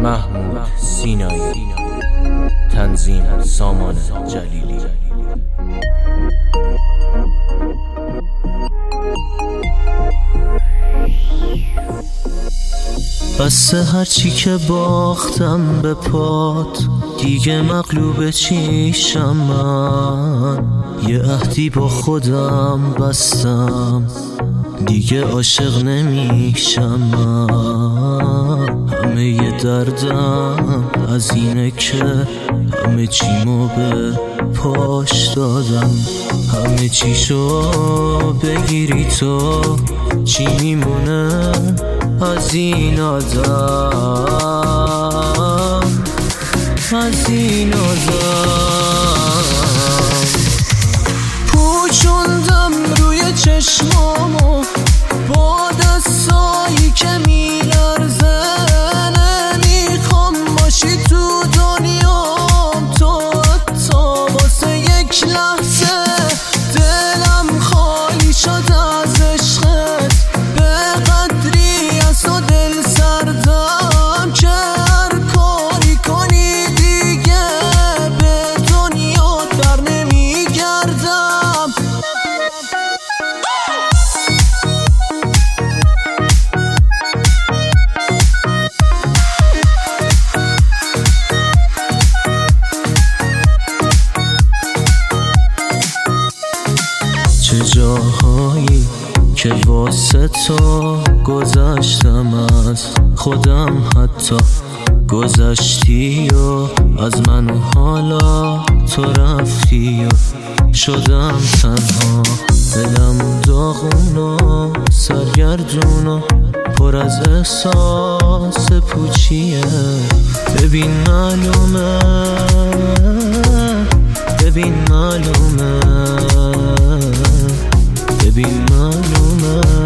محمود سینایی، تنظیم سامان جلیلی. بسه هرچی که باختم به پات، دیگه مغلوب چیشم من. یه عهدی با خودم بستم، دیگه عاشق نمیشم من. همه یه دردم از اینه که همه چیمو به پاش دادم. همه چیشو بگیری تو، چی میمونه از این آدم، از این آدم. پوچوندم روی چشمامو با دستایی که میلرزه. نمیخوام باشی تو دنیام تو، حتی واسه یک لحظه. دلم خالی شد از عشقت، به قدری از تو دل سردم که هر کاری کنی دیگه به دنیا در نمیگردم. چه جاهایی که واسه تو گذشتم، از خودم حتی گذشتی و از من و حالا تو رفتی و شدم تنها. دلم داغون و سرگردون و پر از احساس پوچیه. ببین معلومه، ببین معلومه، ببین معلومه